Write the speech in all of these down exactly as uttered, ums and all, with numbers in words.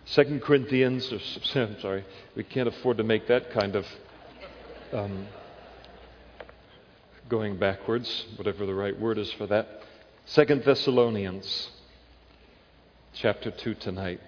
Second Corinthians, or, I'm sorry, we can't afford to make that kind of um, going backwards, whatever the right word is for that. Second Thessalonians, chapter two tonight.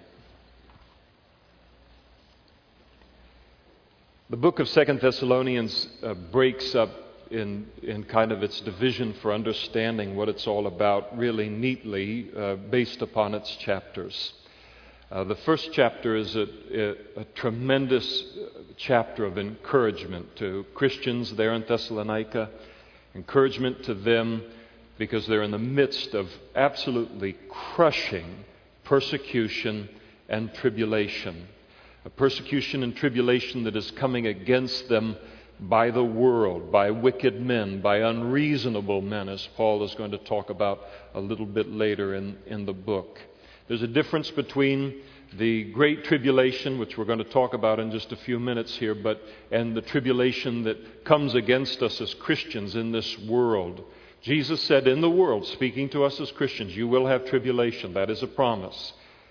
The book of Second Thessalonians uh, breaks up in, in kind of its division for understanding what it's all about really neatly uh, based upon its chapters. Uh, the first chapter is a, a, a tremendous chapter of encouragement to Christians there in Thessalonica, encouragement to them because they're in the midst of absolutely crushing persecution and tribulation. A persecution and tribulation that is coming against them by the world, by wicked men, by unreasonable men, as Paul is going to talk about a little bit later in, in the book. There's a difference between the Great Tribulation, which we're going to talk about in just a few minutes here, but and the tribulation that comes against us as Christians in this world. Jesus said, in the world, speaking to us as Christians, you will have tribulation. That is a promise.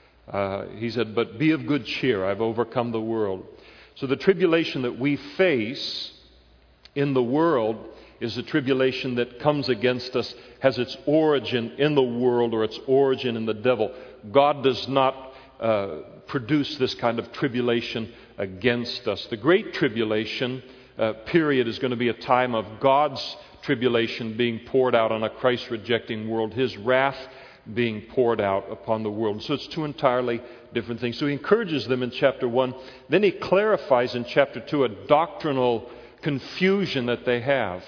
Uh, he said, but be of good cheer. I've overcome the world. So the tribulation that we face in the world is a tribulation that comes against us, has its origin in the world or its origin in the devil. God does not uh, produce this kind of tribulation against us. The Great Tribulation uh, period is going to be a time of God's tribulation being poured out on a Christ-rejecting world, His wrath being poured out upon the world. So it's two entirely different things. So he encourages them in chapter one. Then he clarifies in chapter two a doctrinal confusion that they have.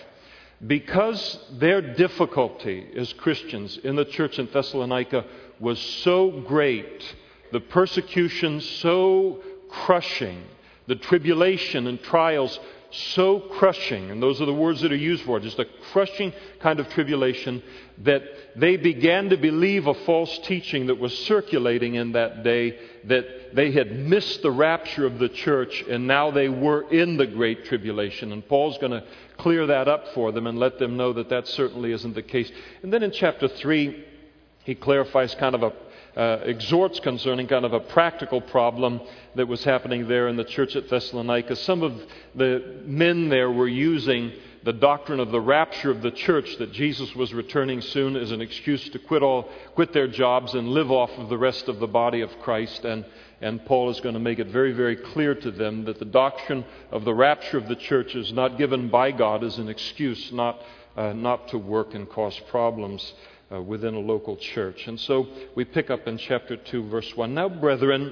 Because their difficulty as Christians in the church in Thessalonica was so great, the persecution so crushing, the tribulation and trials so crushing, and those are the words that are used for it, just a crushing kind of tribulation, that they began to believe a false teaching that was circulating in that day, that they had missed the rapture of the church and now they were in the Great Tribulation. And Paul's going to clear that up for them and let them know that that certainly isn't the case. And then in chapter three, he clarifies kind of a Uh, exhorts concerning kind of a practical problem that was happening there in the church at Thessalonica. Some of the men there were using the doctrine of the rapture of the church, that Jesus was returning soon, as an excuse to quit all, quit their jobs and live off of the rest of the body of Christ. And, and Paul is going to make it very, very clear to them that the doctrine of the rapture of the church is not given by God as an excuse not, uh, not to work and cause problems Uh, within a local church. And so we pick up in chapter two, verse one. Now, brethren,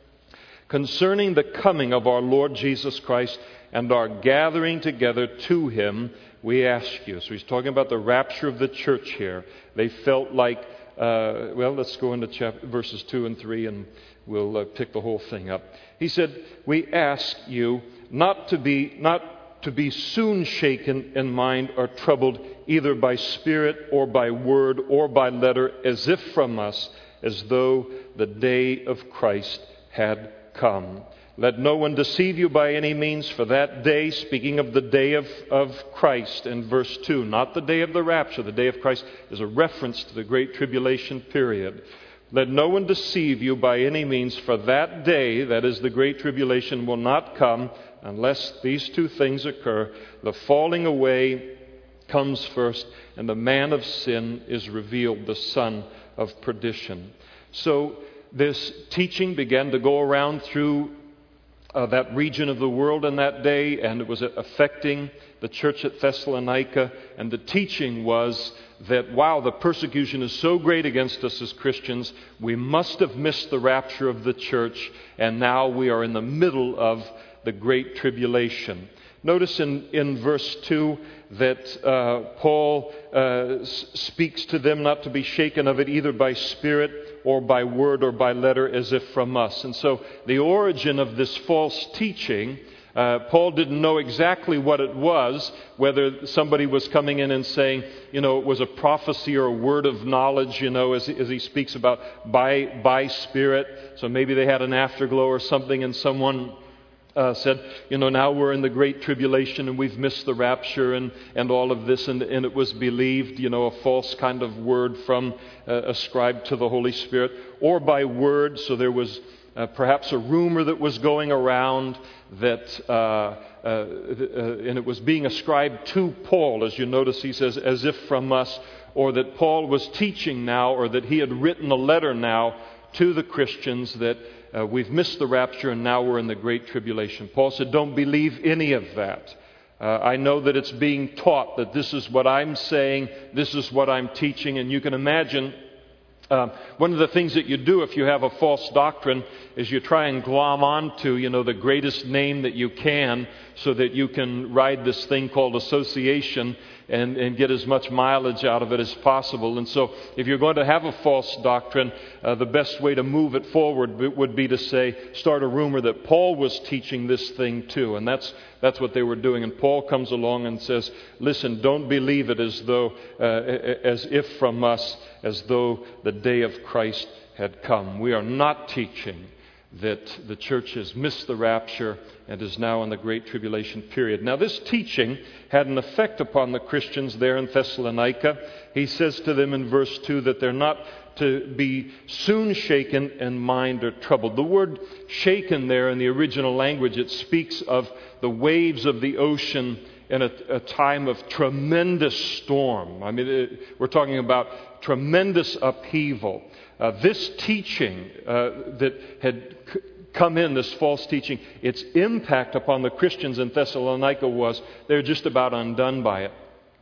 concerning the coming of our Lord Jesus Christ and our gathering together to Him, we ask you. So he's talking about the rapture of the church here. They felt like, uh, well, let's go into chapter, verses two and three, and we'll uh, pick the whole thing up. He said, we ask you not to be, not to be soon shaken in mind or troubled either by spirit or by word or by letter, as if from us, as though the day of Christ had come. Let no one deceive you by any means, for that day, speaking of the day of, of Christ in verse two, not the day of the rapture, the day of Christ is a reference to the Great Tribulation period. Let no one deceive you by any means, for that day, that is the Great Tribulation, will not come unless these two things occur. The falling away comes first, and the man of sin is revealed, the son of perdition. So this teaching began to go around through uh, that region of the world in that day, and it was affecting the church at Thessalonica. And the teaching was that, wow, the persecution is so great against us as Christians, we must have missed the rapture of the church, and now we are in the middle of the Great Tribulation. Notice in, in verse two that uh, Paul uh, s- speaks to them not to be shaken of it either by spirit or by word or by letter, as if from us. And so the origin of this false teaching, uh, Paul didn't know exactly what it was, whether somebody was coming in and saying, you know, it was a prophecy or a word of knowledge, you know, as, as he speaks about by, by spirit. So maybe they had an afterglow or something, and someone Uh, said, you know, now we're in the Great Tribulation and we've missed the rapture and, and all of this, and, and it was believed, you know, a false kind of word from uh, ascribed to the Holy Spirit, or by word. So there was uh, perhaps a rumor that was going around that, uh, uh, uh, and it was being ascribed to Paul, as you notice he says, as if from us, or that Paul was teaching now, or that he had written a letter now to the Christians that uh, we've missed the rapture and now we're in the Great Tribulation. Paul said, don't believe any of that. Uh, I know that it's being taught that this is what I'm saying, this is what I'm teaching, and you can imagine uh, one of the things that you do if you have a false doctrine is you try and glom onto, you know, the greatest name that you can so that you can ride this thing called association and, and get as much mileage out of it as possible. And so if you're going to have a false doctrine, uh, the best way to move it forward would be to say, start a rumor that Paul was teaching this thing too. And that's that's what they were doing. And Paul comes along and says, listen, don't believe it as though, uh, as if from us, as though the day of Christ had come. We are not teaching that the church has missed the rapture and is now in the Great Tribulation period. Now, this teaching had an effect upon the Christians there in Thessalonica. He says to them in verse two that they're not to be soon shaken in mind or troubled. The word shaken there in the original language, it speaks of the waves of the ocean in a, a time of tremendous storm. I mean, it, we're talking about tremendous upheaval. Uh, this teaching uh, that had c- come in, this false teaching, its impact upon the Christians in Thessalonica was they're just about undone by it.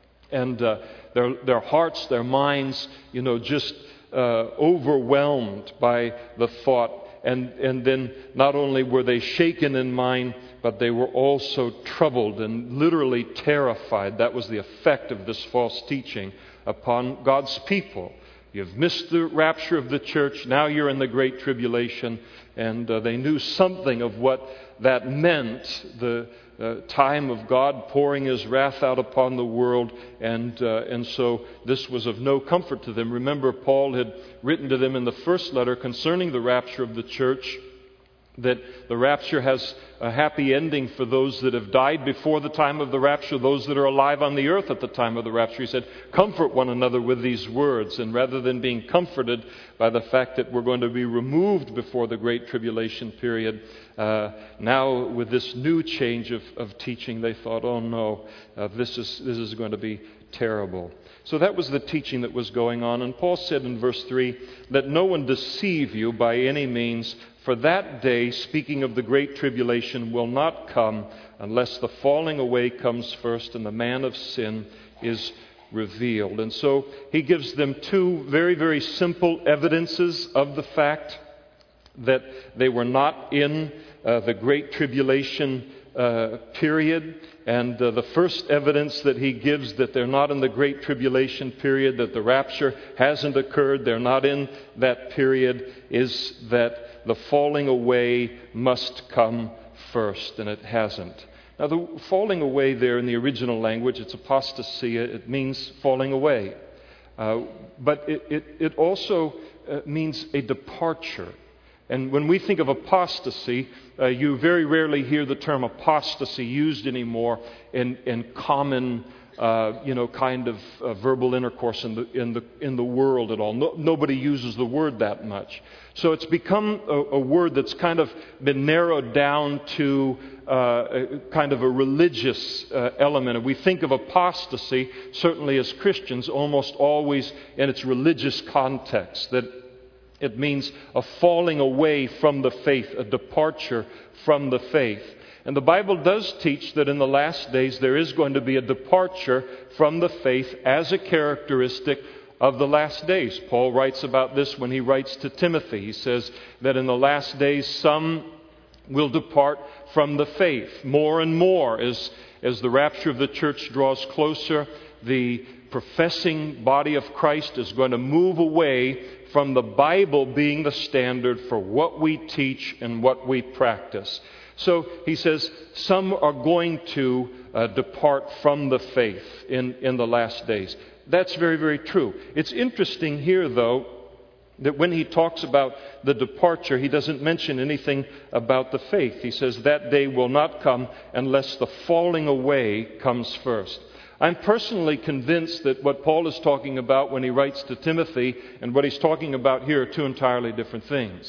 And uh, their, their hearts, their minds, you know, just uh, overwhelmed by the thought. And, and then not only were they shaken in mind, but they were also troubled and literally terrified. That was the effect of this false teaching upon God's people. You've missed the rapture of the church. Now you're in the Great Tribulation. And uh, they knew something of what that meant, the uh, time of God pouring His wrath out upon the world. And, uh, and so this was of no comfort to them. Remember, Paul had written to them in the first letter concerning the rapture of the church, that the rapture has a happy ending for those that have died before the time of the rapture, those that are alive on the earth at the time of the rapture. He said, comfort one another with these words. And rather than being comforted by the fact that we're going to be removed before the Great Tribulation period, uh, now with this new change of, of teaching, they thought, oh no, uh, this is this is going to be terrible. So that was the teaching that was going on. And Paul said in verse three, let no one deceive you by any means, for that day, speaking of the Great Tribulation, will not come unless the falling away comes first and the man of sin is revealed. And so he gives them two very, very simple evidences of the fact that they were not in uh, the Great Tribulation uh, period. And uh, the first evidence that he gives that they're not in the Great Tribulation period, that the rapture hasn't occurred, they're not in that period, is that the falling away must come first, and it hasn't. Now, the falling away there in the original language, it's apostasia, it means falling away. Uh, but it, it, it also uh, means a departure. And when we think of apostasy, uh, you very rarely hear the term apostasy used anymore in, in common, uh, you know, kind of uh, verbal intercourse in the in the in the world at all. No, nobody uses the word that much. So it's become a, a word that's kind of been narrowed down to uh, a, kind of a religious uh, element. And we think of apostasy, certainly as Christians, almost always in its religious context. That it means a falling away from the faith, a departure from the faith. And the Bible does teach that in the last days there is going to be a departure from the faith as a characteristic of the last days. Paul writes about this when he writes to Timothy. He says that in the last days some will depart from the faith. More and more as, as the rapture of the church draws closer, the professing body of Christ is going to move away from the Bible being the standard for what we teach and what we practice. So he says some are going to uh, depart from the faith in, in the last days. That's very, very true. It's interesting here, though, that when he talks about the departure, he doesn't mention anything about the faith. He says that day will not come unless the falling away comes first. I'm personally convinced that what Paul is talking about when he writes to Timothy and what he's talking about here are two entirely different things.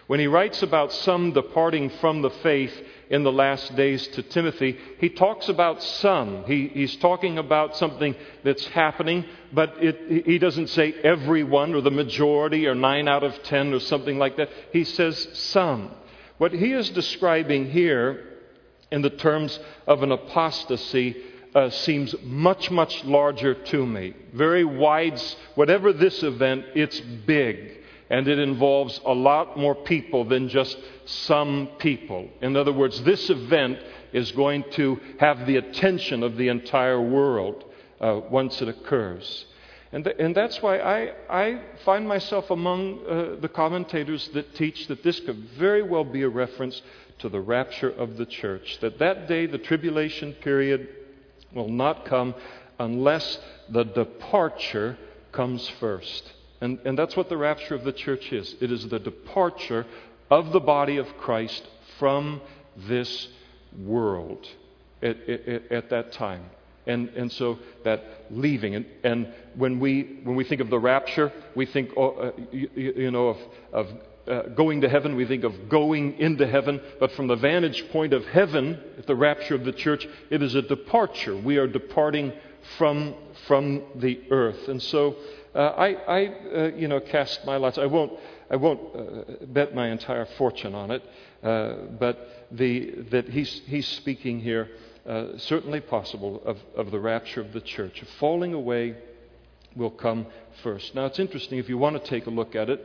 When he writes about some departing from the faith in the last days to Timothy, he talks about some. He, he's talking about something that's happening, but it, he doesn't say everyone or the majority or nine out of ten or something like that. He says some. What he is describing here in the terms of an apostasy uh, seems much, much larger to me. Very wide. Whatever this event, it's big. And it involves a lot more people than just some people. In other words, this event is going to have the attention of the entire world uh, once it occurs. And, th- and that's why I, I find myself among uh, the commentators that teach that this could very well be a reference to the rapture of the church. That that day, the tribulation period, will not come unless the departure comes first. And, and that's what the rapture of the church is. It is the departure of the body of Christ from this world at, at, at that time. And, and so that leaving. And, and when we when we think of the rapture, we think, oh, uh, you, you know, of, of uh, going to heaven. We think of going into heaven. But from the vantage point of heaven, at the rapture of the church, it is a departure. We are departing from, from the earth. And so Uh, I, I uh, you know, cast my lots. I won't, I won't uh, bet my entire fortune on it. Uh, but the that he's he's speaking here, uh, certainly possible of, of the rapture of the church. Falling away will come first. Now it's interesting if you want to take a look at it,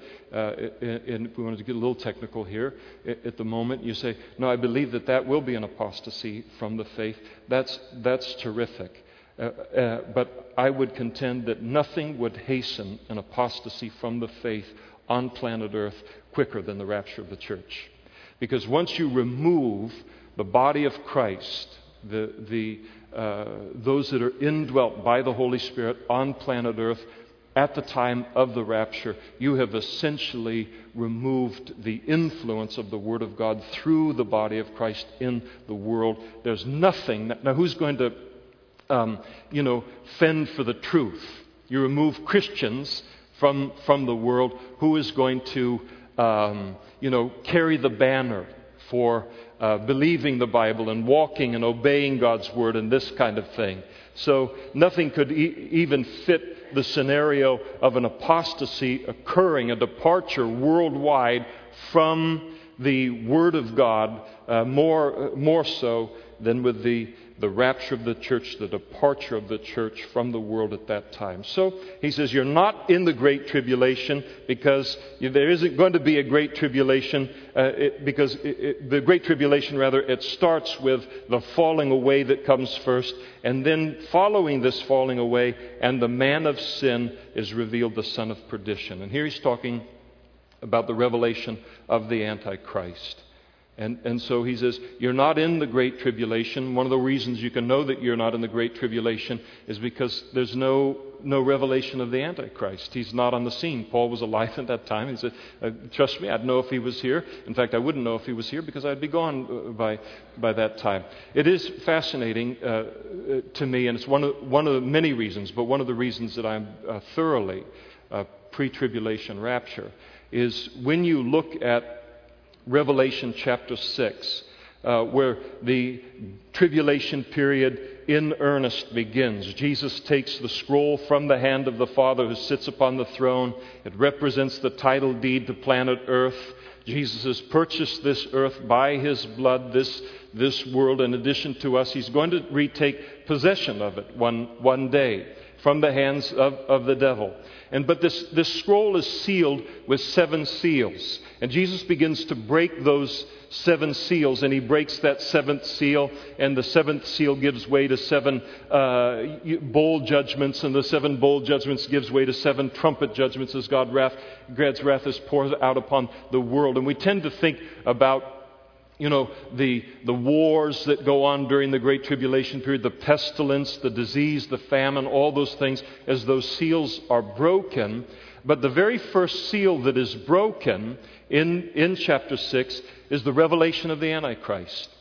uh, and if we want to get a little technical here at the moment, you say, no, I believe that that will be an apostasy from the faith. That's that's terrific. Uh, uh, but I would contend that nothing would hasten an apostasy from the faith on planet Earth quicker than the rapture of the church. Because once you remove the body of Christ, the, the, uh, those that are indwelt by the Holy Spirit on planet Earth at the time of the rapture, you have essentially removed the influence of the Word of God through the body of Christ in the world. There's nothing. That, now, who's going to Um, you know, fend for the truth? You remove Christians from from the world. Who is going to, um, you know, carry the banner for uh, believing the Bible and walking and obeying God's word and this kind of thing? So nothing could e- even fit the scenario of an apostasy occurring, a departure worldwide from the Word of God, uh, more more so than with the the rapture of the church, the departure of the church from the world at that time. So he says, you're not in the Great Tribulation because there isn't going to be a Great Tribulation, uh, it, because it, it, the Great Tribulation, rather, it starts with the falling away that comes first, and then following this falling away, and the man of sin is revealed, the son of perdition. And here he's talking about the revelation of the Antichrist. And, and so he says, you're not in the Great Tribulation. One of the reasons you can know that you're not in the Great Tribulation is because there's no no revelation of the Antichrist. He's not on the scene. Paul was alive at that time. He said, uh, trust me, I'd know if he was here. In fact, I wouldn't know if he was here because I'd be gone by by that time. It is fascinating uh, to me, and it's one of, one of the many reasons, but one of the reasons that I'm uh, thoroughly uh, pre-tribulation rapture is when you look at Revelation chapter six, uh, where the tribulation period in earnest begins. Jesus takes the scroll from the hand of the Father who sits upon the throne. It represents the title deed to planet Earth. Jesus has purchased this earth by His blood, this, this world. In addition to us, He's going to retake possession of it one, one day from the hands of, of the devil. And but this, this scroll is sealed with seven seals. And Jesus begins to break those seven seals, and He breaks that seventh seal, and the seventh seal gives way to seven uh, bowl judgments, and the seven bowl judgments gives way to seven trumpet judgments as God wrath, God's wrath is poured out upon the world. And we tend to think about You know, the the wars that go on during the Great Tribulation period, the pestilence, the disease, the famine, all those things, as those seals are broken. But the very first seal that is broken in, in chapter six is the revelation of the Antichrist.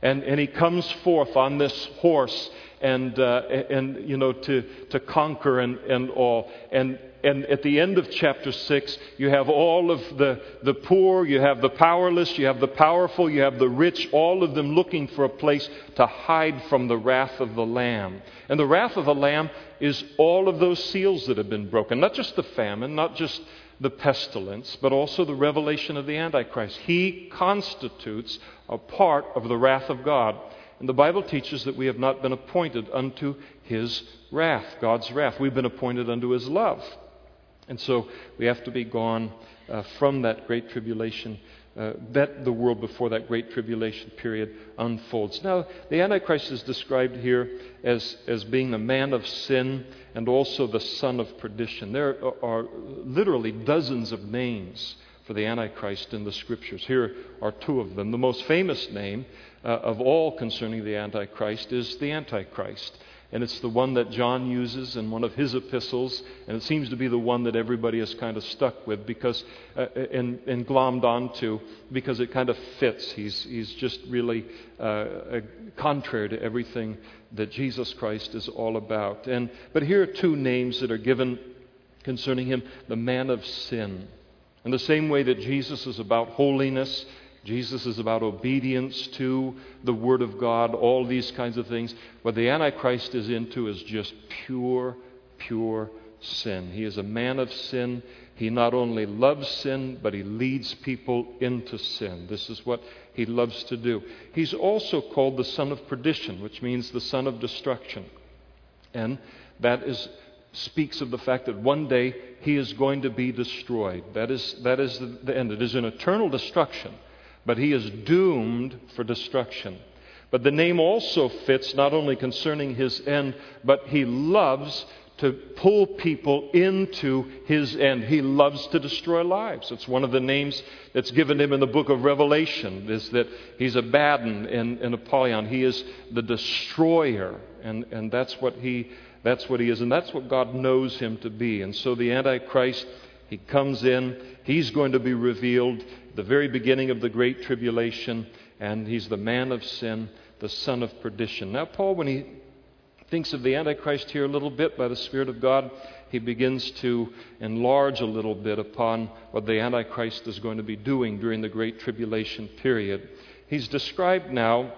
And, and he comes forth on this horse and, uh, and you know, to, to conquer and, and all. And, and at the end of chapter six, you have all of the, the poor, you have the powerless, you have the powerful, you have the rich, all of them looking for a place to hide from the wrath of the Lamb. And the wrath of the Lamb is all of those seals that have been broken. Not just the famine, not just the pestilence, but also the revelation of the Antichrist. He constitutes a part of the wrath of God. And the Bible teaches that we have not been appointed unto His wrath, God's wrath. We've been appointed unto His love. And so we have to be gone uh, from that great tribulation, uh, that the world before that great tribulation period unfolds. Now, the Antichrist is described here as, as being a man of sin and also the son of perdition. There are, are literally dozens of names for the Antichrist in the Scriptures. Here are two of them. The most famous name uh, of all concerning the Antichrist is the Antichrist. And it's the one that John uses in one of his epistles, and it seems to be the one that everybody is kind of stuck with because uh, and, and glommed onto because it kind of fits. He's he's just really uh, uh, contrary to everything that Jesus Christ is all about. And but here are two names that are given concerning him: the man of sin. In the same way that Jesus is about holiness, Jesus is about obedience to the Word of God, all these kinds of things. What the Antichrist is into is just pure, pure sin. He is a man of sin. He not only loves sin, but he leads people into sin. This is what he loves to do. He's also called the son of perdition, which means the son of destruction. And that is speaks of the fact that one day he is going to be destroyed. That is, that is the, the end. It is an eternal destruction. But he is doomed for destruction. But the name also fits not only concerning his end, but he loves to pull people into his end. He loves to destroy lives. It's one of the names that's given him in the book of Revelation, is that he's Abaddon and, and Apollyon. He is the destroyer, and, and that's what he that's what he is, and that's what God knows him to be. And so the Antichrist, he comes in, he's going to be revealed at the very beginning of the Great Tribulation, and he's the man of sin, the son of perdition. Now, Paul, when he thinks of the Antichrist here a little bit by the Spirit of God, he begins to enlarge a little bit upon what the Antichrist is going to be doing during the Great Tribulation period. He's described now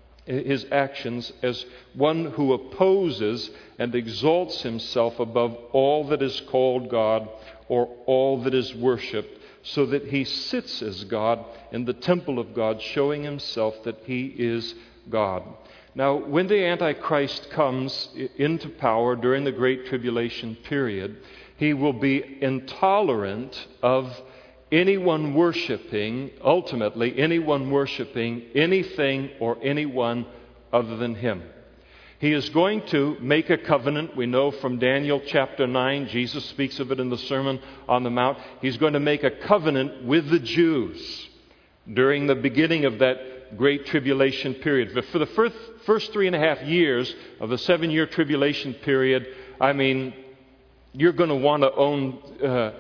his actions as one who opposes and exalts himself above all that is called God or all that is worshipped, so that he sits as God in the temple of God, showing himself that he is God. Now, when the Antichrist comes into power during the Great Tribulation period, he will be intolerant of anyone worshiping, ultimately anyone worshiping anything or anyone other than him. He is going to make a covenant. We know from Daniel chapter nine, Jesus speaks of it in the Sermon on the Mount. He's going to make a covenant with the Jews during the beginning of that Great Tribulation period. But for the first, first three and a half years of the seven-year tribulation period, I mean, you're going to want to own uh,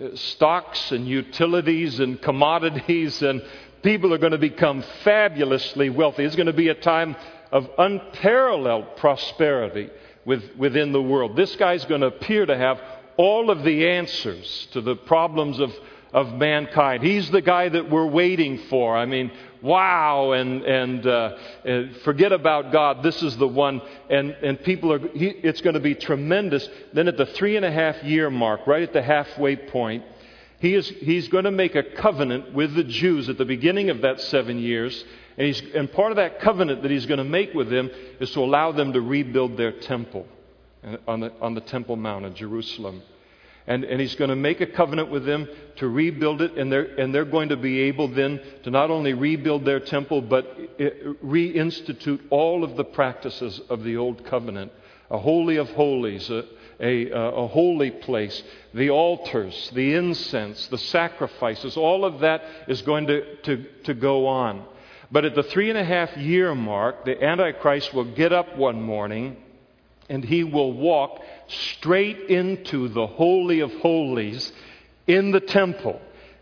stocks and utilities and commodities, and people are going to become fabulously wealthy. It's going to be a time of unparalleled prosperity with, within the world. This guy's going to appear to have all of the answers to the problems of, of mankind. He's the guy that we're waiting for. I mean, wow, and and, uh, and forget about God. This is the one. And, and people are, he, it's going to be tremendous. Then at the three and a half year mark, right at the halfway point, he is he's going to make a covenant with the Jews at the beginning of that seven years. And, he's, and part of that covenant that he's going to make with them is to allow them to rebuild their temple on the, on the Temple Mount in Jerusalem. And, and he's going to make a covenant with them to rebuild it, and they're, and they're going to be able then to not only rebuild their temple, but reinstitute all of the practices of the Old Covenant. A holy of holies, a, a, a holy place, the altars, the incense, the sacrifices, all of that is going to, to, to go on. But at the three and a half year mark, the Antichrist will get up one morning and he will walk straight into the Holy of Holies in the temple.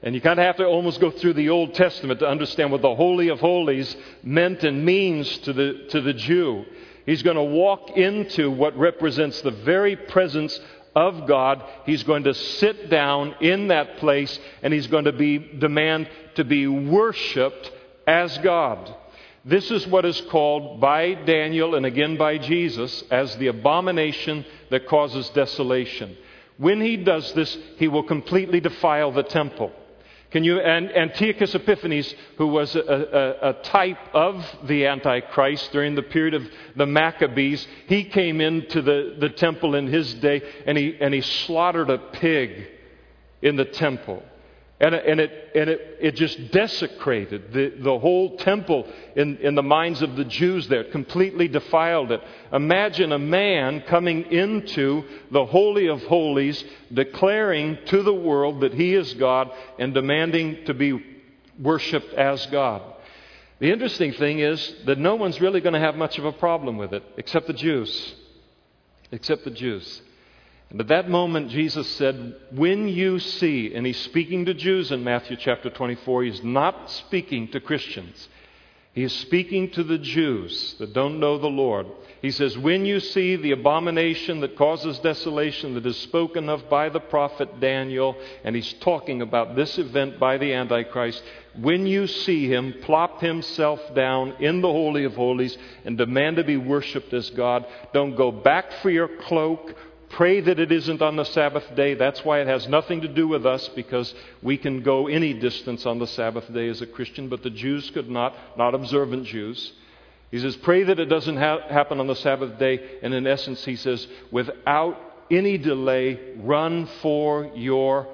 And you kind of have to almost go through the Old Testament to understand what the Holy of Holies meant and means to the, to the Jew. He's going to walk into what represents the very presence of God. He's going to sit down in that place, and he's going to be demand to be worshiped as God. This is what is called by Daniel and again by Jesus as the abomination that causes desolation. When he does this, he will completely defile the temple. Can you, and Antiochus Epiphanes, who was a, a, a type of the Antichrist during the period of the Maccabees, he came into the, the temple in his day, and he, and he slaughtered a pig in the temple. And, and, it, and it, it just desecrated the, the whole temple in, in the minds of the Jews there. It completely defiled it. Imagine a man coming into the Holy of Holies, declaring to the world that he is God and demanding to be worshipped as God. The interesting thing is that no one's really going to have much of a problem with it, except the Jews. Except the Jews. And at that moment, Jesus said, when you see, and he's speaking to Jews in Matthew chapter twenty-four, he's not speaking to Christians. He is speaking to the Jews that don't know the Lord. He says, when you see the abomination that causes desolation that is spoken of by the prophet Daniel, and he's talking about this event by the Antichrist, when you see him plop himself down in the Holy of Holies and demand to be worshipped as God, don't go back for your cloak. Pray that it isn't on the Sabbath day. That's why it has nothing to do with us, because we can go any distance on the Sabbath day as a Christian, but the Jews could not, not observant Jews. He says, pray that it doesn't ha- happen on the Sabbath day. And in essence, he says, without any delay, run for your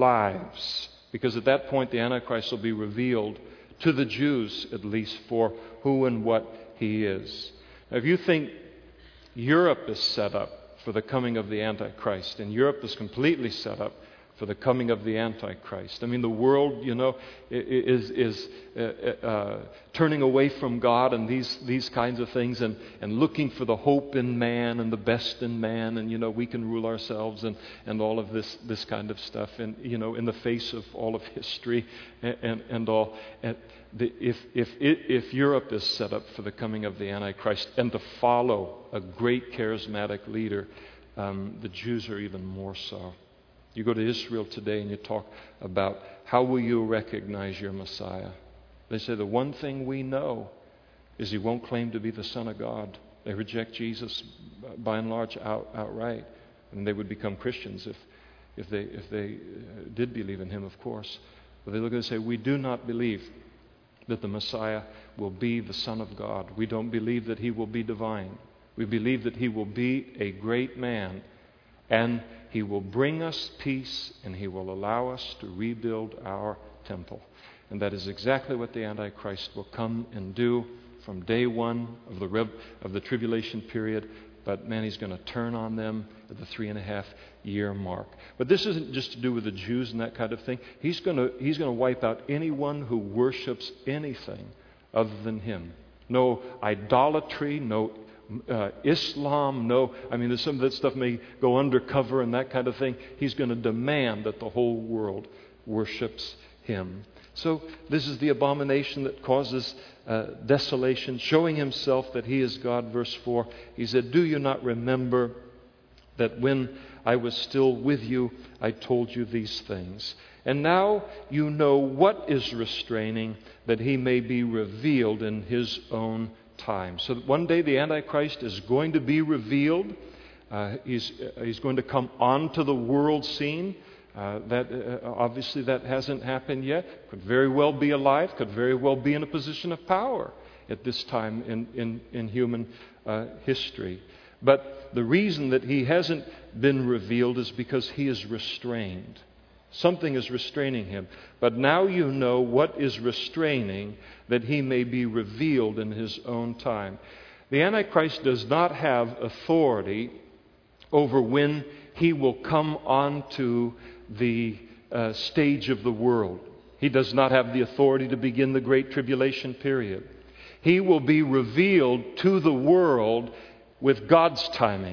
lives. Because at that point, the Antichrist will be revealed to the Jews, at least, for who and what he is. Now, if you think Europe is set up for the coming of the Antichrist, and Europe is completely set up for the coming of the Antichrist. I mean, the world, you know, is is uh, uh, turning away from God and these these kinds of things, and, and looking for the hope in man and the best in man, and you know, we can rule ourselves, and, and all of this this kind of stuff, and you know, in the face of all of history and and, and all. And the, if if if Europe is set up for the coming of the Antichrist and to follow a great charismatic leader, um, the Jews are even more so. You go to Israel today and you talk about how will you recognize your Messiah. They say the one thing we know is he won't claim to be the Son of God. They reject Jesus by and large out, outright. And they would become Christians if, if they, if they did believe in him, of course. But they look and say, we do not believe that the Messiah will be the Son of God. We don't believe that he will be divine. We believe that he will be a great man, and he will bring us peace, and he will allow us to rebuild our temple. And that is exactly what the Antichrist will come and do from day one of the rev- of the tribulation period. But man, he's going to turn on them at the three and a half year mark. But this isn't just to do with the Jews and that kind of thing. He's going to he's going to wipe out anyone who worships anything other than him. No idolatry, no Uh, Islam, no, I mean, there's some of that stuff may go undercover and that kind of thing. He's going to demand that the whole world worships him. So this is the abomination that causes uh, desolation, showing himself that he is God. Verse four, he said, do you not remember that when I was still with you, I told you these things? And now you know what is restraining, that he may be revealed in his own time. So that one day the Antichrist is going to be revealed. Uh, he's, uh, he's going to come onto the world scene. Uh, that uh, obviously that hasn't happened yet. Could very well be alive. Could very well be in a position of power at this time in in, in human uh, history. But the reason that he hasn't been revealed is because he is restrained. Something is restraining him. But now you know what is restraining, that he may be revealed in his own time. The Antichrist does not have authority over when he will come onto the uh, stage of the world. He does not have the authority to begin the Great Tribulation period. He will be revealed to the world with God's timing.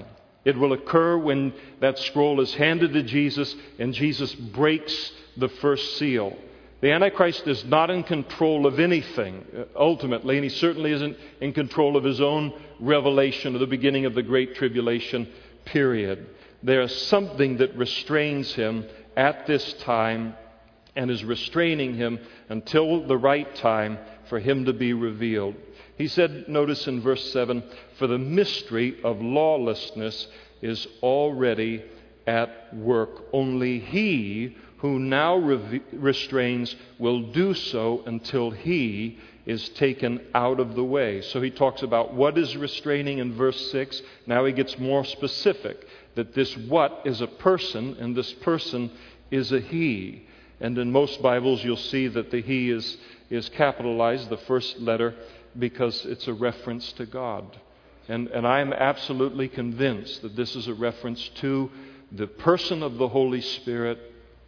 It will occur when that scroll is handed to Jesus and Jesus breaks the first seal. The Antichrist is not in control of anything, ultimately, and he certainly isn't in control of his own revelation of the beginning of the Great Tribulation period. There is something that restrains him at this time and is restraining him until the right time for him to be revealed. He said, notice in verse seven, "For the mystery of lawlessness is already at work. Only he who now re- restrains will do so until he is taken out of the way." So he talks about what is restraining in verse six. Now he gets more specific, that this what is a person, and this person is a he. And in most Bibles you'll see that the he is, is capitalized, the first letter, because it's a reference to God. And, and I am absolutely convinced that this is a reference to the person of the Holy Spirit,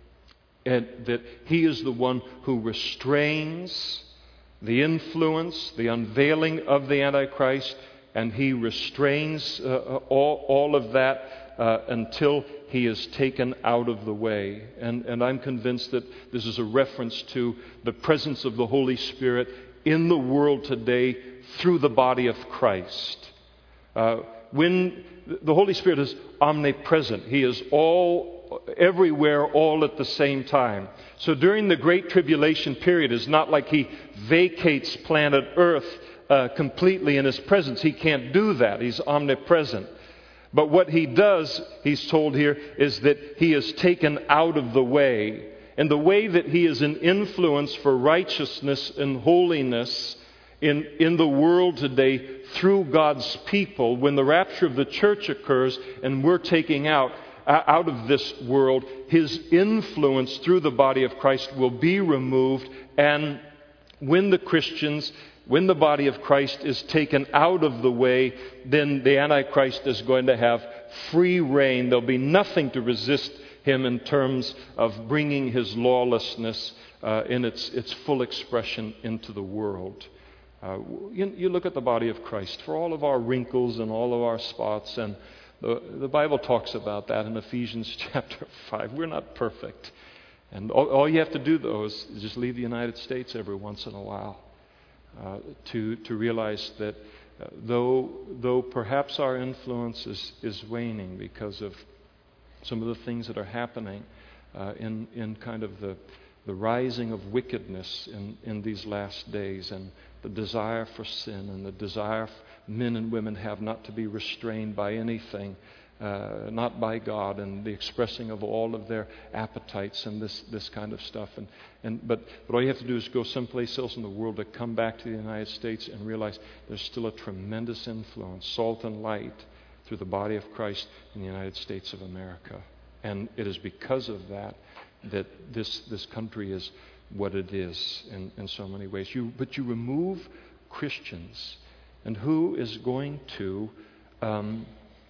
and that he is the one who restrains the influence, the unveiling of the Antichrist, and he restrains uh, all, all of that uh, until he is taken out of the way. And, and I'm convinced that this is a reference to the presence of the Holy Spirit in the world today through the body of Christ. Uh, when the Holy Spirit is omnipresent, he is all, everywhere, all at the same time. So during the Great Tribulation period, it's not like he vacates planet Earth uh, completely in his presence. He can't do that. He's omnipresent. But what he does, he's told here, is that he is taken out of the way. And the way that he is an influence for righteousness and holiness in, in the world today through God's people, when the rapture of the church occurs and we're taking out out of this world, his influence through the body of Christ will be removed. And when the Christians, when the body of Christ is taken out of the way, then the Antichrist is going to have free reign. There'll be nothing to resist him in terms of bringing his lawlessness uh, in its, its full expression into the world. Uh, you, you look at the body of Christ, for all of our wrinkles and all of our spots, and the, the Bible talks about that in Ephesians chapter five. We're not perfect. And all, all you have to do, though, is just leave the United States every once in a while uh, to, to realize that uh, though, though perhaps our influence is, is waning because of some of the things that are happening uh, in, in kind of the, the rising of wickedness in, in these last days, and the desire for sin, and the desire men and women have not to be restrained by anything, uh, not by God, and the expressing of all of their appetites and this, this kind of stuff. And, and but, but all you have to do is go someplace else in the world to come back to the United States and realize there's still a tremendous influence, salt and light, through the body of Christ in the United States of America. And it is because of that that this, this country is what it is in, in so many ways. You, but you remove Christians, and who is going to um,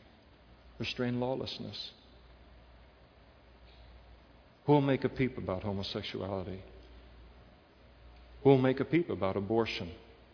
restrain lawlessness? Who will make a peep about homosexuality? Who will make a peep about abortion?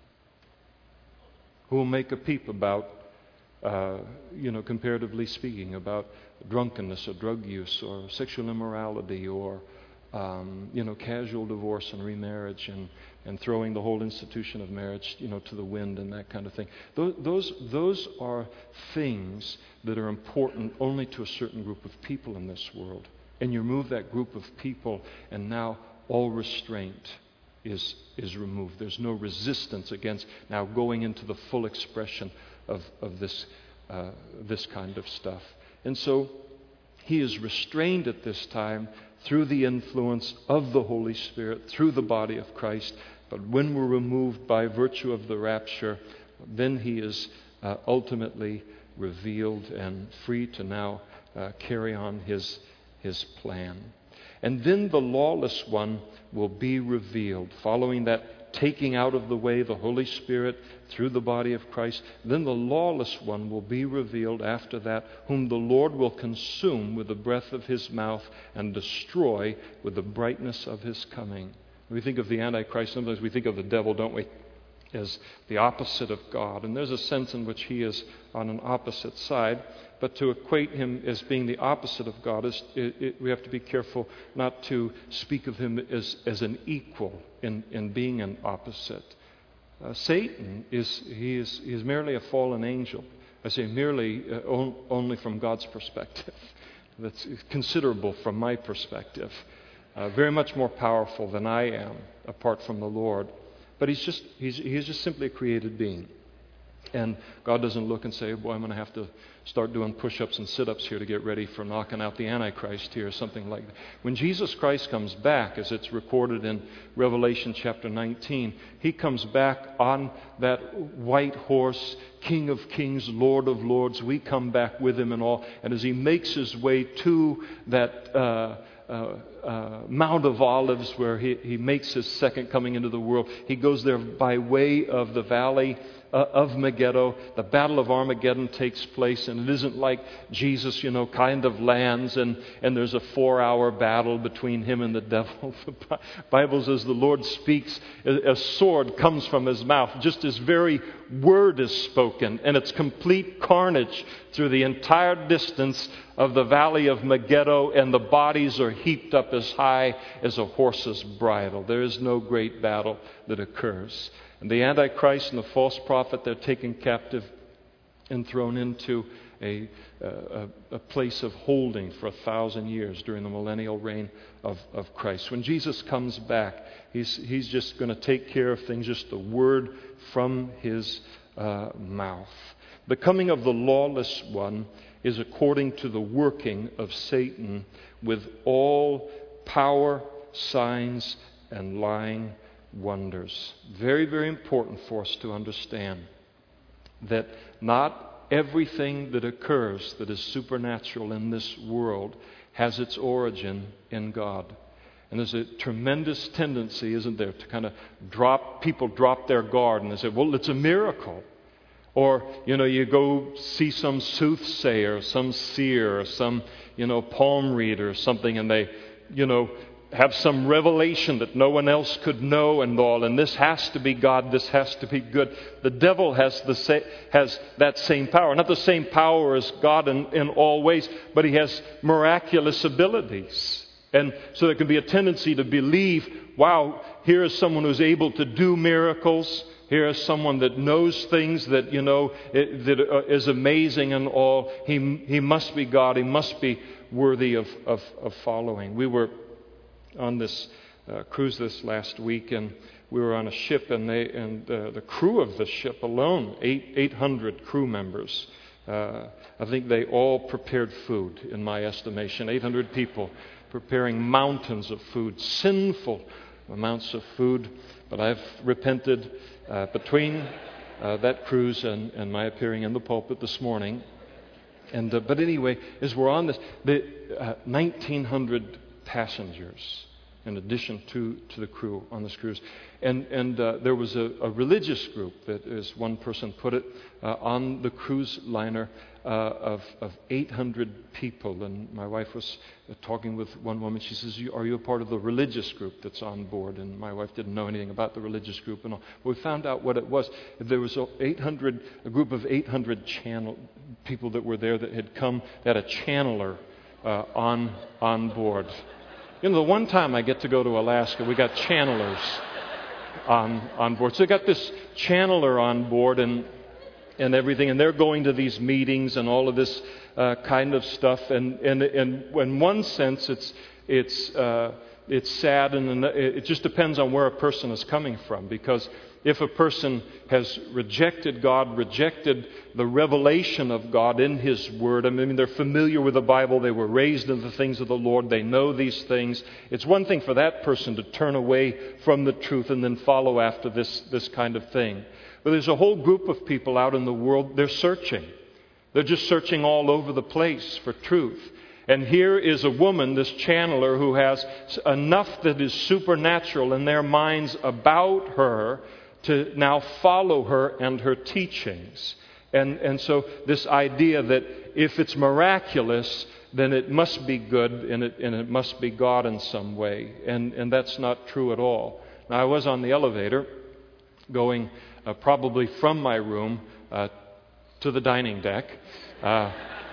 Who will make a peep about, uh, you know, comparatively speaking, about drunkenness or drug use or sexual immorality or Um, you know, casual divorce and remarriage, and, and throwing the whole institution of marriage, you know, to the wind and that kind of thing. Those, those, those are things that are important only to a certain group of people in this world. And you remove that group of people, and now all restraint is, is removed. There's no resistance against now going into the full expression of, of this, uh, this kind of stuff. And so he is restrained at this time through the influence of the Holy Spirit, through the body of Christ. But when we're removed by virtue of the rapture, then he is uh, ultimately revealed and free to now uh, carry on his, his plan. And then the lawless one will be revealed, following that taking out of the way the Holy Spirit through the body of Christ. Then the lawless one will be revealed after that, whom the Lord will consume with the breath of his mouth and destroy with the brightness of his coming. When we think of the Antichrist, sometimes we think of the devil, don't we? as the opposite of God. And there's a sense in which he is on an opposite side. But to equate him as being the opposite of God, is it, it, we have to be careful not to speak of him as, as an equal in, in being an opposite. Uh, Satan is he is he is merely a fallen angel. I say merely uh, on, only from God's perspective. That's considerable from my perspective. Uh, very much more powerful than I am apart from the Lord. But he's just he's he's just simply a created being. And God doesn't look and say, boy, I'm going to have to start doing push-ups and sit-ups here to get ready for knocking out the Antichrist here, or something like that. When Jesus Christ comes back, as it's recorded in Revelation chapter nineteen, he comes back on that white horse, King of kings, Lord of lords. We come back with him and all. And as he makes his way to that uh, uh, uh, Mount of Olives, where he, he makes his second coming into the world, he goes there by way of the valley of Megiddo. The Battle of Armageddon takes place, and it isn't like Jesus, you know, kind of lands and, and there's a four-hour battle between him and the devil. The Bible says the Lord speaks, a sword comes from his mouth. Just his very word is spoken, and it's complete carnage through the entire distance of the valley of Megiddo, and the bodies are heaped up as high as a horse's bridle. There is no great battle that occurs. And the Antichrist and the false prophet, they're taken captive and thrown into a, a, a place of holding for a thousand years during the millennial reign of, of Christ. When Jesus comes back, he's, he's just going to take care of things, just the word from his uh, mouth. The coming of the lawless one is according to the working of Satan with all power, signs, and lying wonders. Very, very important for us to understand that not everything that occurs that is supernatural in this world has its origin in God. And there's a tremendous tendency, isn't there, to kind of drop, people drop their guard and they say, well, it's a miracle. Or, you know, you go see some soothsayer, some seer, or some, you know, palm reader or something, and they, you know, have some revelation that no one else could know and all, and this has to be God, this has to be good. The devil has the sa- has that same power. Not the same power as God in, in all ways, but he has miraculous abilities. And so there can be a tendency to believe, wow, here is someone who's able to do miracles. Here is someone that knows things that, you know, it, that uh, is amazing and all. He he must be God. He must be worthy of, of, of following. We were on this uh, cruise this last week, and we were on a ship, and they and uh, the crew of the ship alone, eight eight hundred crew members. Uh, I think they all prepared food, in my estimation. eight hundred people preparing mountains of food, sinful amounts of food. But I've repented uh, between uh, that cruise and, and my appearing in the pulpit this morning. And uh, but anyway, as we're on this, the uh, nineteen hundred passengers in addition to, to the crew on this cruise. And and uh, there was a, a religious group that, as one person put it, uh, on the cruise liner uh, of, of eight hundred people. And my wife was uh, talking with one woman. She says, are you a part of the religious group that's on board? And my wife didn't know anything about the religious group and all. But we found out what it was. There was a, eight hundred, a group of eight hundred channel people that were there that had come, that had a channeler uh, on on board. You know, the one time I get to go to Alaska, we got channelers on on board. So they got this channeler on board and and everything, and they're going to these meetings and all of this uh, kind of stuff. And and and in one sense, it's it's uh, it's sad, and it just depends on where a person is coming from. Because if a person has rejected God, rejected the revelation of God in His Word, I mean, they're familiar with the Bible, they were raised in the things of the Lord, they know these things. It's one thing for that person to turn away from the truth and then follow after this, this kind of thing. But there's a whole group of people out in the world, they're searching. They're just searching all over the place for truth. And here is a woman, this channeler, who has enough that is supernatural in their minds about her to now follow her and her teachings. And and so this idea that if it's miraculous, then it must be good and it and it must be God in some way. And and that's not true at all. Now, I was on the elevator going uh, probably from my room uh, to the dining deck. Uh,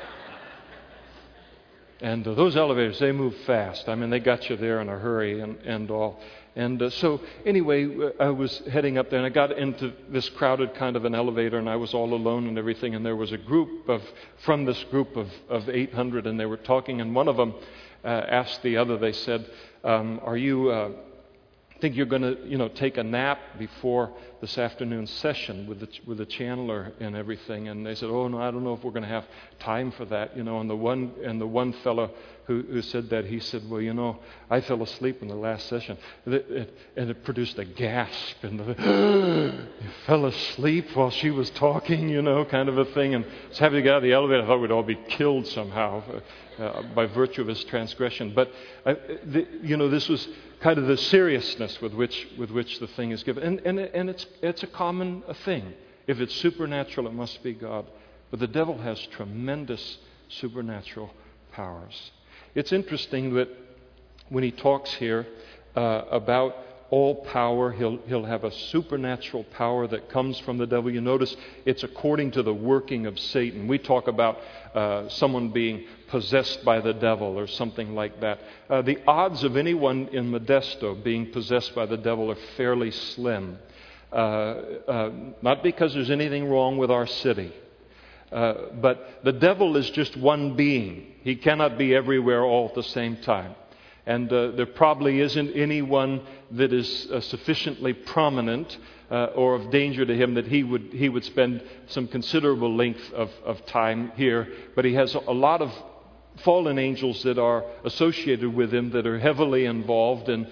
and uh, those elevators, they move fast. I mean, they got you there in a hurry and, and all. And uh, so anyway, I was heading up there, and I got into this crowded kind of an elevator, and I was all alone and everything, and there was a group of, from this group of, of eight hundred, and they were talking, and one of them uh, asked the other, they said, um, are you, uh, think you're going to, you know, take a nap before this afternoon session with the, with the channeler and everything? And they said, oh, no, I don't know if we're going to have time for that, you know, and the one, and the one fellow Who, who said that, he said, well, you know, I fell asleep in the last session. And it, it, and it produced a gasp. And the, you fell asleep while she was talking, you know, kind of a thing. And I was having to get out of the elevator. I thought we'd all be killed somehow uh, uh, by virtue of his transgression. But, I, the, you know, this was kind of the seriousness with which with which the thing is given. And, and, and it's, it's a common thing. If it's supernatural, it must be God. But the devil has tremendous supernatural powers. It's interesting that when he talks here uh, about all power, he'll, he'll have a supernatural power that comes from the devil. You notice it's according to the working of Satan. We talk about uh, someone being possessed by the devil or something like that. Uh, the odds of anyone in Modesto being possessed by the devil are fairly slim. Uh, uh, not because there's anything wrong with our city. Uh, but the devil is just one being. He cannot be everywhere all at the same time. And uh, there probably isn't anyone that is uh, sufficiently prominent uh, or of danger to him that he would he would spend some considerable length of, of time here. But he has a lot of fallen angels that are associated with him that are heavily involved. And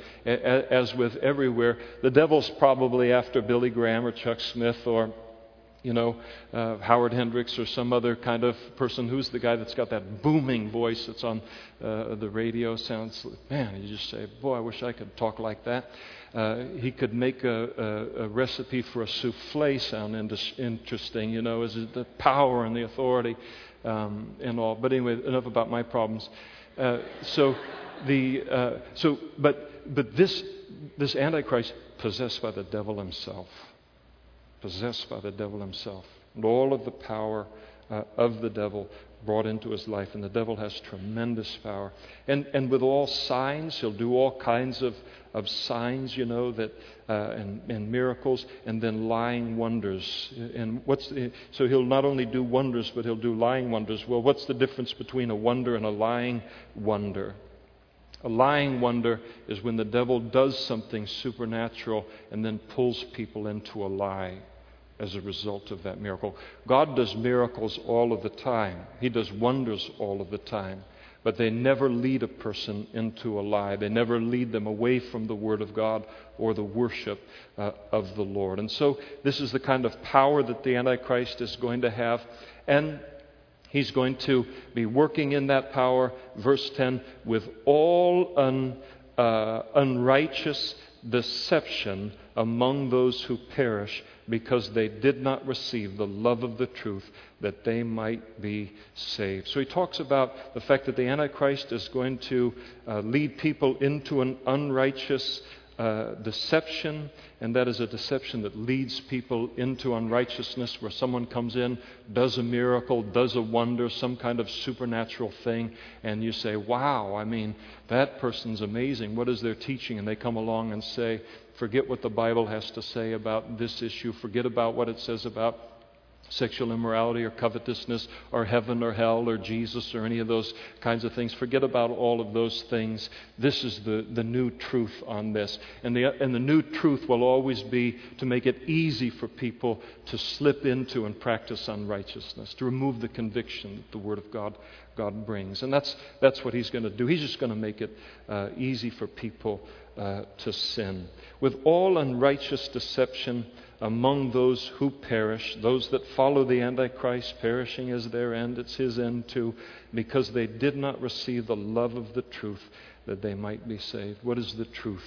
as with everywhere, the devil's probably after Billy Graham or Chuck Smith or You know, uh, Howard Hendricks or some other kind of person. Who's the guy that's got that booming voice that's on uh, the radio? Sounds, man, you just say, boy, I wish I could talk like that. Uh, he could make a, a, a recipe for a souffle sound interesting, you know, is it the power and the authority um, and all. But anyway, enough about my problems. Uh, so the uh, so but but this this Antichrist possessed by the devil himself. Possessed by the devil himself. And all of the power uh, of the devil brought into his life. And the devil has tremendous power. And and with all signs, he'll do all kinds of, of signs, you know, that uh, and, and miracles, and then lying wonders. And what's the, so he'll not only do wonders, but he'll do lying wonders. Well, what's the difference between a wonder and a lying wonder? A lying wonder is when the devil does something supernatural and then pulls people into a lie as a result of that miracle. God does miracles all of the time. He does wonders all of the time. But they never lead a person into a lie. They never lead them away from the Word of God or the worship uh, of the Lord. And so this is the kind of power that the Antichrist is going to have. And he's going to be working in that power, verse ten, with all un, uh, unrighteous deception among those who perish, because they did not receive the love of the truth, that they might be saved. So he talks about the fact that the Antichrist is going to uh, lead people into an unrighteous Uh, deception, and that is a deception that leads people into unrighteousness, where someone comes in, does a miracle, does a wonder, some kind of supernatural thing, and you say, wow, I mean, that person's amazing. What is their teaching? And they come along and say, forget what the Bible has to say about this issue. Forget about what it says about sexual immorality or covetousness or heaven or hell or Jesus or any of those kinds of things. Forget about all of those things. This is the, the new truth on this. And the, and the new truth will always be to make it easy for people to slip into and practice unrighteousness, to remove the conviction that the Word of God God brings. And that's that's what he's going to do. He's just going to make it uh, easy for people uh, to sin. With all unrighteous deception among those who perish, those that follow the Antichrist, perishing is their end. It's his end too, because they did not receive the love of the truth, that they might be saved. What is the truth?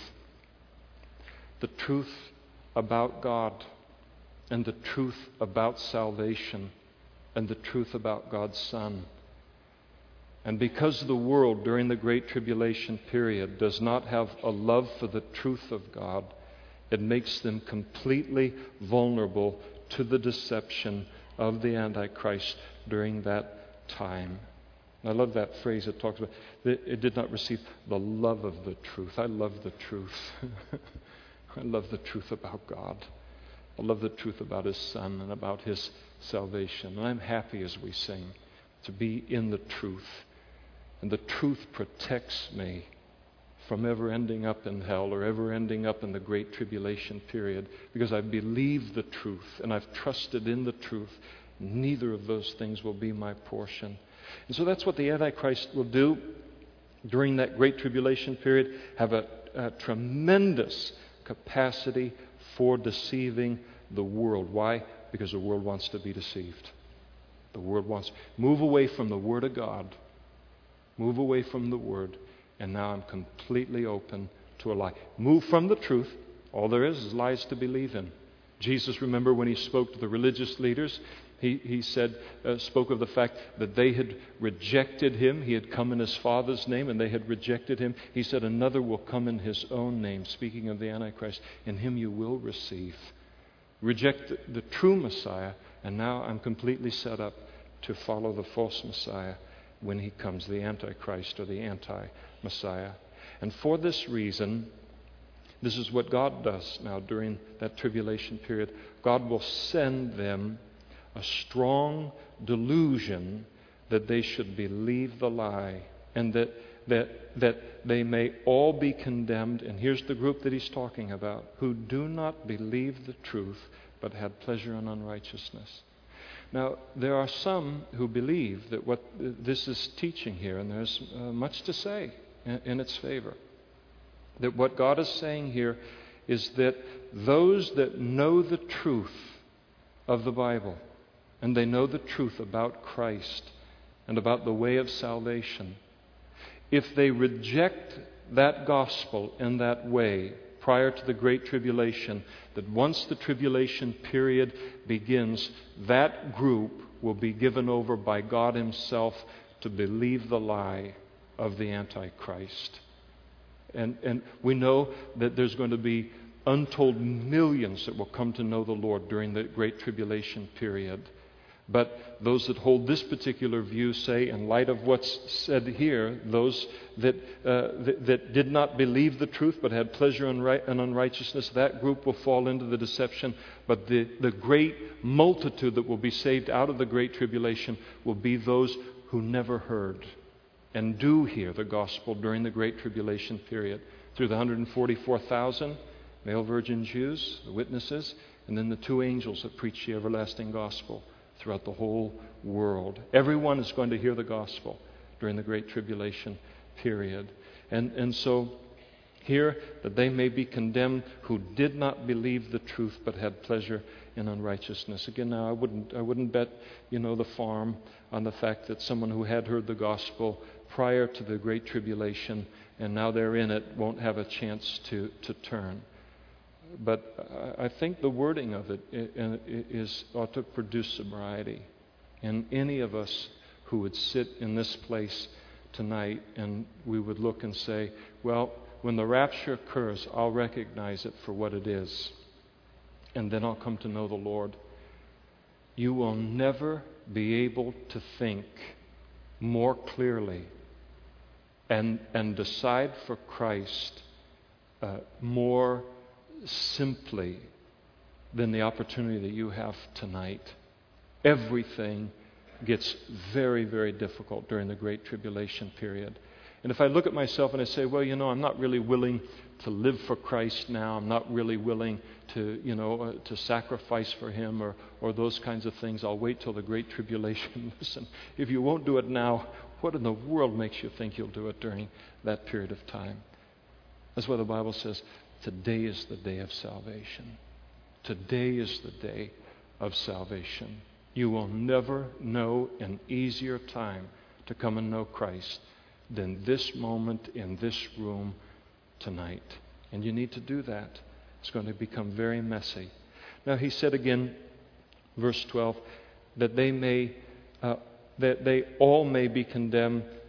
The truth about God, and the truth about salvation, and the truth about God's Son. And because the world during the Great Tribulation period does not have a love for the truth of God, It makes them completely vulnerable to the deception of the Antichrist during that time. And I love that phrase it talks about. It did not receive the love of the truth. I love the truth. I love the truth about God. I love the truth about His Son and about His salvation. And I'm happy as we sing to be in the truth. And the truth protects me from ever ending up in hell or ever ending up in the great tribulation period, because I believe the truth and I've trusted in the truth. Neither of those things will be my portion. And so that's what the Antichrist will do during that great tribulation period, have a, a tremendous capacity for deceiving the world. Why? Because the world wants to be deceived. The world wants to move away from the Word of God. Move away from the Word. And now I'm completely open to a lie. Move from the truth. All there is is lies to believe in. Jesus, remember when He spoke to the religious leaders, He, he said, uh, spoke of the fact that they had rejected Him. He had come in His Father's name and they had rejected Him. He said, another will come in His own name, speaking of the Antichrist. In Him you will receive. Reject the, the true Messiah, and now I'm completely set up to follow the false Messiah when He comes, the Antichrist or the anti-Messiah. And for this reason, this is what God does now during that tribulation period. God will send them a strong delusion that they should believe the lie, and that that that they may all be condemned. And here's the group that He's talking about, who do not believe the truth but had pleasure in unrighteousness. Now, there are some who believe that what this is teaching here, and there's uh, much to say in, in its favor, that what God is saying here is that those that know the truth of the Bible, and they know the truth about Christ and about the way of salvation, if they reject that gospel in that way prior to the Great Tribulation, that once the tribulation period begins, that group will be given over by God Himself to believe the lie of the Antichrist. And, and we know that there's going to be untold millions that will come to know the Lord during the Great Tribulation period. But those that hold this particular view say, in light of what's said here, those that, uh, that, that did not believe the truth but had pleasure in, right, in unrighteousness, that group will fall into the deception. But the, the great multitude that will be saved out of the Great Tribulation will be those who never heard and do hear the gospel during the Great Tribulation period. Through the one hundred forty-four thousand male virgin Jews, the witnesses, and then the two angels that preach the everlasting gospel throughout the whole world. Everyone is going to hear the gospel during the Great Tribulation period. And, and so here, that they may be condemned who did not believe the truth but had pleasure in unrighteousness. Again, now I wouldn't I wouldn't bet, you know, the farm on the fact that someone who had heard the gospel prior to the Great Tribulation and now they're in it won't have a chance to, to turn. But I think the wording of it is ought to produce sobriety. And any of us who would sit in this place tonight and we would look and say, well, when the rapture occurs, I'll recognize it for what it is. And then I'll come to know the Lord. You will never be able to think more clearly and, and decide for Christ uh, more simply than the opportunity that you have tonight. Everything gets very, very difficult during the Great Tribulation period. And if I look at myself and I say, well, you know, I'm not really willing to live for Christ now. I'm not really willing to, you know, uh, to sacrifice for Him or, or those kinds of things. I'll wait till the Great Tribulation. Listen, if you won't do it now, what in the world makes you think you'll do it during that period of time? That's why the Bible says, today is the day of salvation. Today is the day of salvation. You will never know an easier time to come and know Christ than this moment in this room tonight. And you need to do that. It's going to become very messy. Now He said again, verse twelve, that they may, uh, that they all may be condemned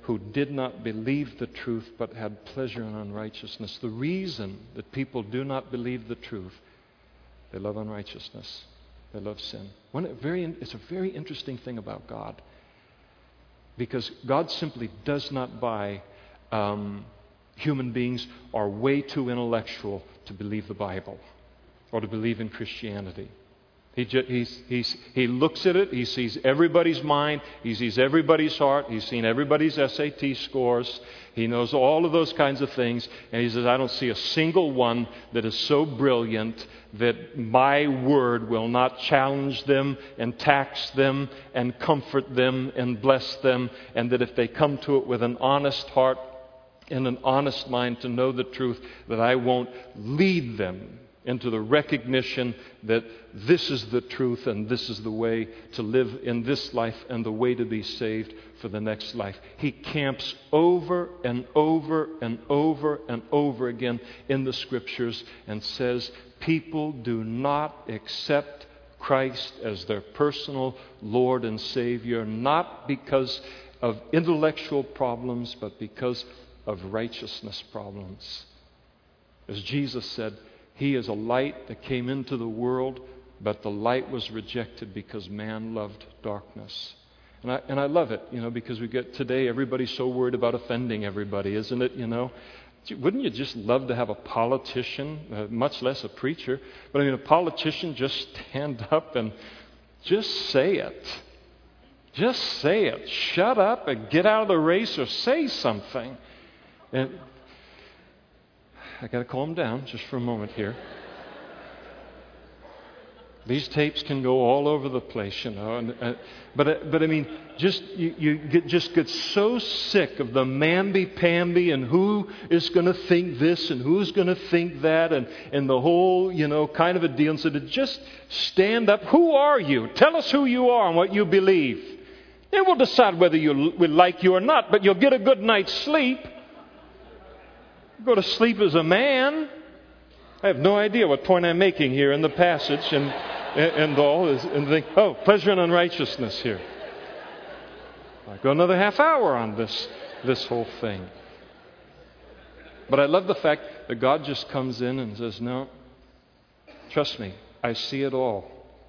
who did not believe the truth but had pleasure in unrighteousness. The reason that people do not believe the truth, they love unrighteousness. They love sin. One, very, it's a very interesting thing about God, because God simply does not buy um, human beings are way too intellectual to believe the Bible or to believe in Christianity. He, just, he's, he's, he looks at it, he sees everybody's mind, he sees everybody's heart, he's seen everybody's S A T scores, he knows all of those kinds of things, and he says, I don't see a single one that is so brilliant that my word will not challenge them and tax them and comfort them and bless them, and that if they come to it with an honest heart and an honest mind to know the truth, that I won't lead them into the recognition that this is the truth and this is the way to live in this life and the way to be saved for the next life. He camps over and over and over and over again in the Scriptures and says people do not accept Christ as their personal Lord and Savior, not because of intellectual problems, but because of righteousness problems. As Jesus said, He is a light that came into the world, but the light was rejected because man loved darkness. And I, and I love it, you know, because we get today, everybody's so worried about offending everybody, isn't it, you know? Wouldn't you just love to have a politician, uh, much less a preacher, but I mean a politician just stand up and just say it. Just say it. Shut up and get out of the race or say something. And I got to calm down just for a moment here. These tapes can go all over the place, you know. And, uh, but uh, but I mean, just you, you get, just get so sick of the mamby-pamby and who is going to think this and who's going to think that and and the whole, you know, kind of a deal. And so to just stand up. Who are you? Tell us who you are and what you believe. And we'll decide whether you we like you or not. But you'll get a good night's sleep. Go to sleep as a man. I have no idea what point I'm making here in the passage and and, and all is and think, oh, pleasure and unrighteousness here. I go another half hour on this this whole thing. But I love the fact that God just comes in and says, no, trust me, I see it all.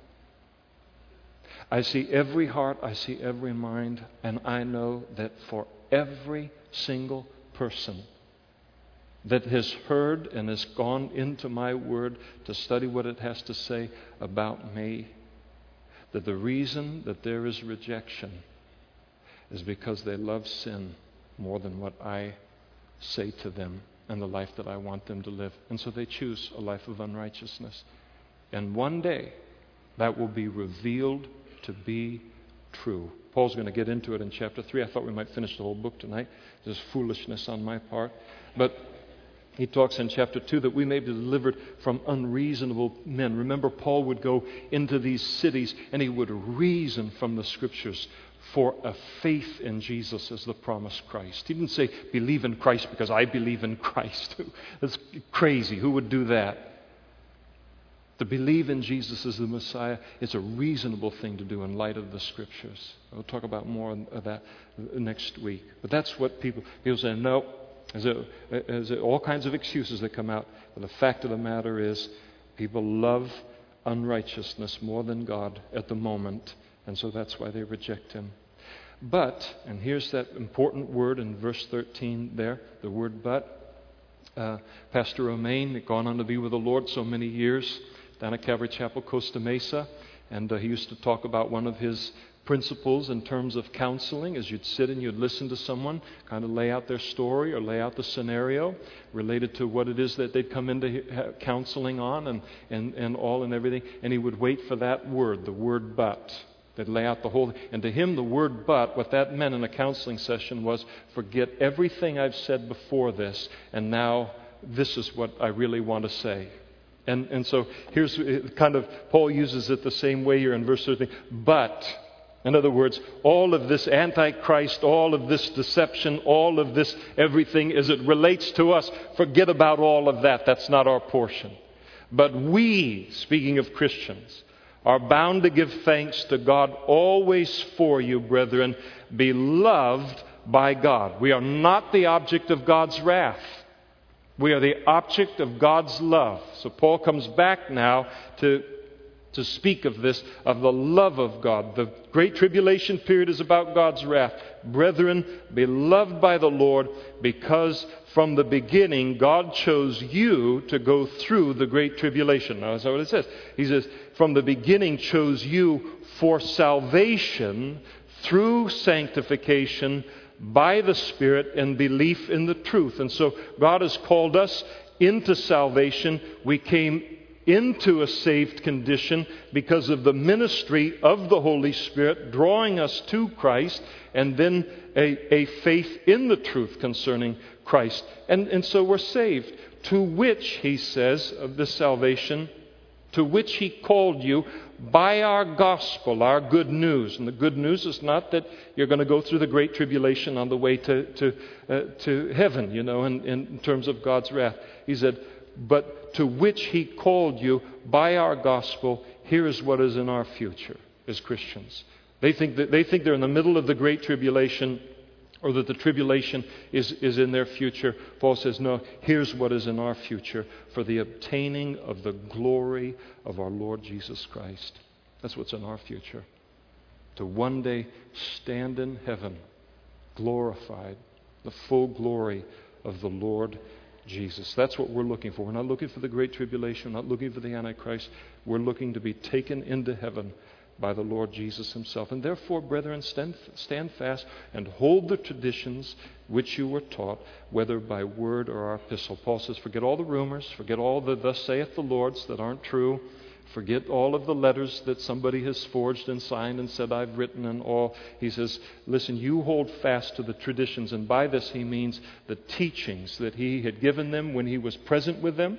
I see every heart, I see every mind, and I know that for every single person that has heard and has gone into my word to study what it has to say about me, that the reason that there is rejection is because they love sin more than what I say to them and the life that I want them to live. And so they choose a life of unrighteousness. And one day that will be revealed to be true. Paul's going to get into it in chapter three. I thought we might finish the whole book tonight. There's foolishness on my part. But he talks in chapter two that we may be delivered from unreasonable men. Remember, Paul would go into these cities and he would reason from the Scriptures for a faith in Jesus as the promised Christ. He didn't say, believe in Christ because I believe in Christ. That's crazy. Who would do that? To believe in Jesus as the Messiah is a reasonable thing to do in light of the Scriptures. We'll talk about more of that next week. But that's what people, people say, no. There's, there's all kinds of excuses that come out. But the fact of the matter is, people love unrighteousness more than God at the moment. And so that's why they reject Him. But, and here's that important word in verse thirteen there, the word but. Uh, Pastor Romaine had gone on to be with the Lord so many years down at Calvary Chapel, Costa Mesa. And uh, he used to talk about one of his principles in terms of counseling, as you'd sit and you'd listen to someone kind of lay out their story or lay out the scenario related to what it is that they'd come into counseling on and, and, and all and everything. And he would wait for that word, the word but. They'd lay out the whole thing. And to him, the word but, what that meant in a counseling session was, forget everything I've said before this, and now this is what I really want to say. And, and so here's kind of, Paul uses it the same way here in verse thirteen. But, in other words, all of this antichrist, all of this deception, all of this everything as it relates to us, forget about all of that. That's not our portion. But we, speaking of Christians, are bound to give thanks to God always for you, brethren, beloved by God. We are not the object of God's wrath. We are the object of God's love. So Paul comes back now to, to speak of this, of the love of God. The great tribulation period is about God's wrath. Brethren, beloved by the Lord, because from the beginning God chose you to go through the great tribulation. Now, that's what it says. He says, from the beginning chose you for salvation through sanctification by the Spirit and belief in the truth. And so God has called us into salvation. We came into a saved condition because of the ministry of the Holy Spirit drawing us to Christ, and then a, a faith in the truth concerning Christ. And, and so we're saved, to which, he says, of this salvation, to which he called you by our gospel, our good news. And the good news is not that you're going to go through the great tribulation on the way to, to, uh, to heaven, you know, in, in terms of God's wrath. He said, but to which he called you by our gospel, here is what is in our future as Christians. They think that they think they're in the middle of the great tribulation, or that the tribulation is, is in their future. Paul says, no, here's what is in our future, for the obtaining of the glory of our Lord Jesus Christ. That's what's in our future. To one day stand in heaven, glorified, the full glory of the Lord Jesus. That's what we're looking for. We're not looking for the great tribulation. We're not looking for the Antichrist. We're looking to be taken into heaven by the Lord Jesus himself. And therefore, brethren, stand, stand fast and hold the traditions which you were taught, whether by word or our epistle. Paul says, forget all the rumors, forget all the thus saith the Lords that aren't true, forget all of the letters that somebody has forged and signed and said I've written and all. He says, listen, you hold fast to the traditions. And by this he means the teachings that he had given them when he was present with them,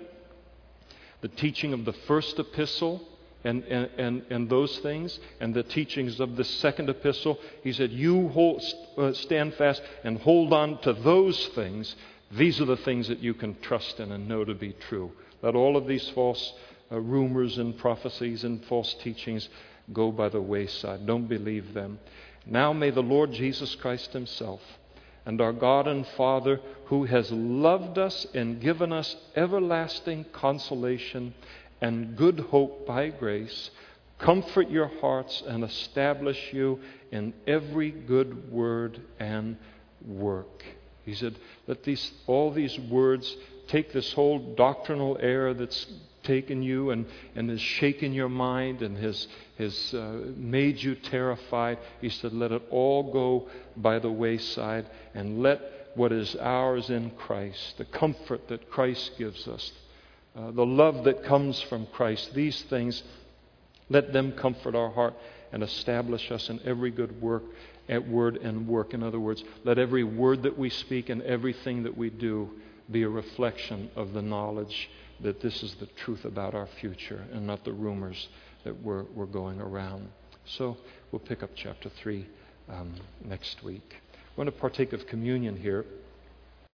the teaching of the first epistle, And, and, and, and those things, and the teachings of the second epistle. He said, you hold, uh, stand fast and hold on to those things. These are the things that you can trust in and know to be true. Let all of these false uh, rumors and prophecies and false teachings go by the wayside. Don't believe them. Now may the Lord Jesus Christ himself and our God and Father, who has loved us and given us everlasting consolation and good hope by grace, comfort your hearts and establish you in every good word and work. He said, let these all these words take this whole doctrinal error that's taken you and, and has shaken your mind and has, has uh, made you terrified. He said, let it all go by the wayside, and let what is ours in Christ, the comfort that Christ gives us, Uh, the love that comes from Christ, these things, let them comfort our heart and establish us in every good work, at word and work. In other words, let every word that we speak and everything that we do be a reflection of the knowledge that this is the truth about our future and not the rumors that we're, we're going around. So we'll pick up chapter three um, next week. I want to partake of communion here.